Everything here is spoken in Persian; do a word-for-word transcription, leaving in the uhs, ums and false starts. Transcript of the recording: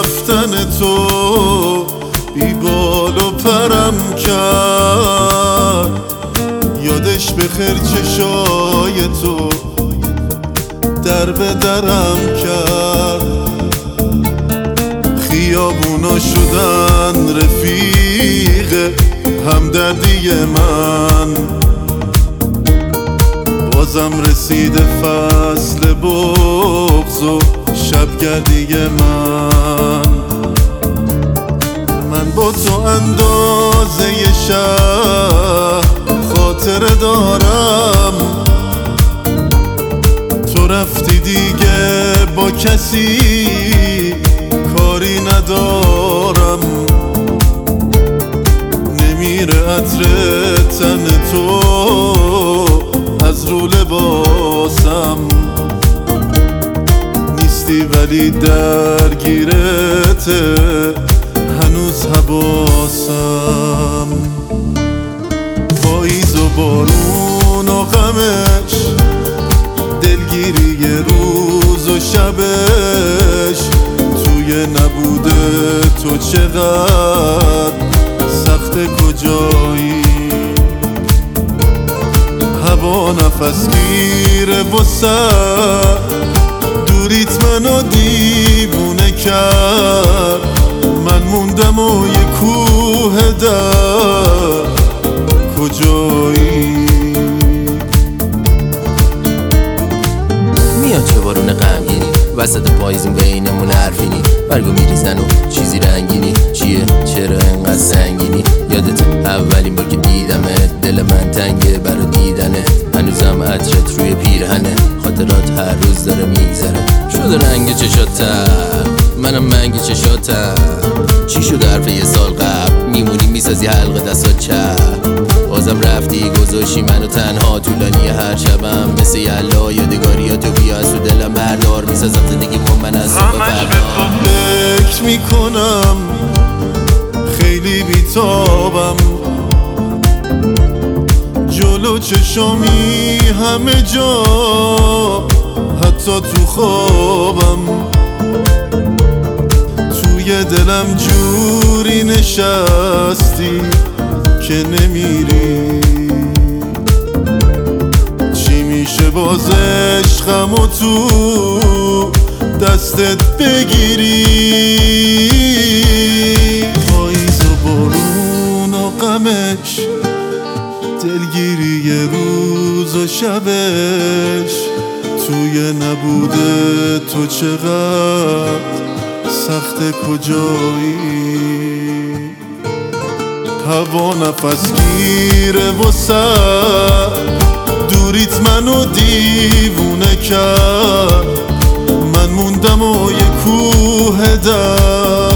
رفتن تو بی بال و پرم کرد. یادش بخیر چشای تو در به درم کرد. خیابونا شدن رفیق همدردی من، بازم رسید فصل بغض و شبگردی من. من با تو اندازه شهر خاطره دارم، تو رفتی دیگه با کسی کاری ندارم. نمیره عطر تن تو از رو لباسم، نیستی ولی درگیرته هنوز حواسم. پاییز و بارون و غمش، دلگیری روز و شبش، توی نبوده تو چقدر سخت کجایی. هوا نفس گیره و سر دوریت منو دیوونه کرد. من موندم و یه کوه در کجایی. میاد چه بارون غمگینی وسط پاییزین بینمون حرفینی، برگو میریزن و چیزی رنگینی. چیه چرا انقدر سنگینی؟ یادت اولین بار که دیدمت دل من تنگه برا دیدنه. هنوزم عطرت روی پیرهنه، خاطرات هر روز داره میگذره. شده رنگ چشاتم منم منگ چشاتم. چی شد حرف یه سال قبل میمونی میسازی حلقه دستات چپ. بازم رفتی گذاشی منو تنها طولانی هر شبم، مثل یلا یادگاریاتو بیا از رو دلم بردار. میسازم زندگی با من از صبح فردا. فکر میکنم خیلی بیتابم، جلو چشامی همه جا حتی تو خوابم. توی دلم جوری نشستی که نمیری. چی میشه باز عشقم و تو دستت بگیری؟ پاییز و بارون و غمش، دلگیری روز و شبش، توی نبوده تو چقدر سخت کجایی. هوا نفس گیره و سر دوریت منو دیوونه کرد. من موندم و یه کوه در